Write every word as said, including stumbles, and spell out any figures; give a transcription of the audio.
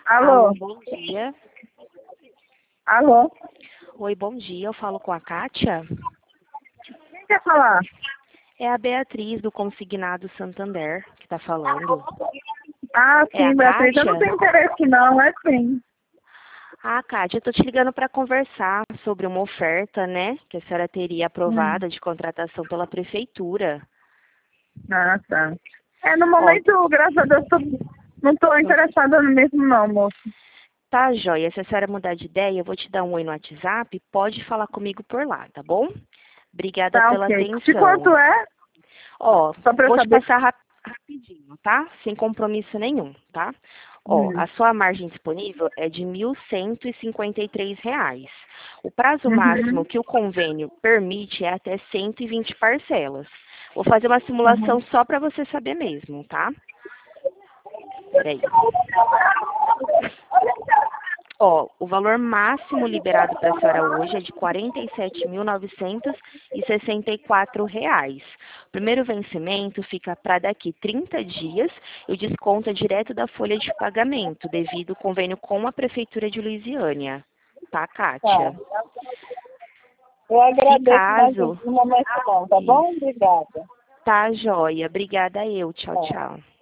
Alô, Alô? bom dia. Alô? Oi, bom dia. Eu falo com a Kátia. Quem quer falar? É a Beatriz do Consignado Santander que está falando. Ah, É a sim, Beatriz. Eu não Kátia? tenho interesse não, é sim. Ah, Kátia, eu tô te ligando para conversar sobre uma oferta, né, que a senhora teria Hum. aprovada de contratação pela prefeitura. Ah, tá. É, no Ó, momento, graças a Deus, tô, não estou interessada no mesmo não, moço. tá, joia. Se a senhora mudar de ideia, eu vou te dar um oi no WhatsApp. Pode falar comigo por lá, tá bom? Obrigada Tá, pela ok. De atenção. quanto é? Ó, Só para eu vou te saber. passar rap- rapidinho, tá? Sem compromisso nenhum, tá? Ó, Hum. a sua margem disponível é de mil cento e e cinquenta e três reais. O prazo máximo Uhum. que o convênio permite é até cento e vinte parcelas. Vou fazer uma simulação Uhum. só para você saber mesmo, tá? Peraí. Ó, o valor máximo liberado para a senhora hoje é de quarenta e sete mil novecentos e sessenta e quatro reais. O primeiro vencimento fica para daqui trinta dias e o desconto é direto da folha de pagamento, devido ao convênio com a Prefeitura de Luisiânia. Tá, Tá. Kátia? Eu Se agradeço, mas caso... no momento não, tá bom? Obrigada. Tá, joia. Obrigada eu. Tchau, Tá. tchau.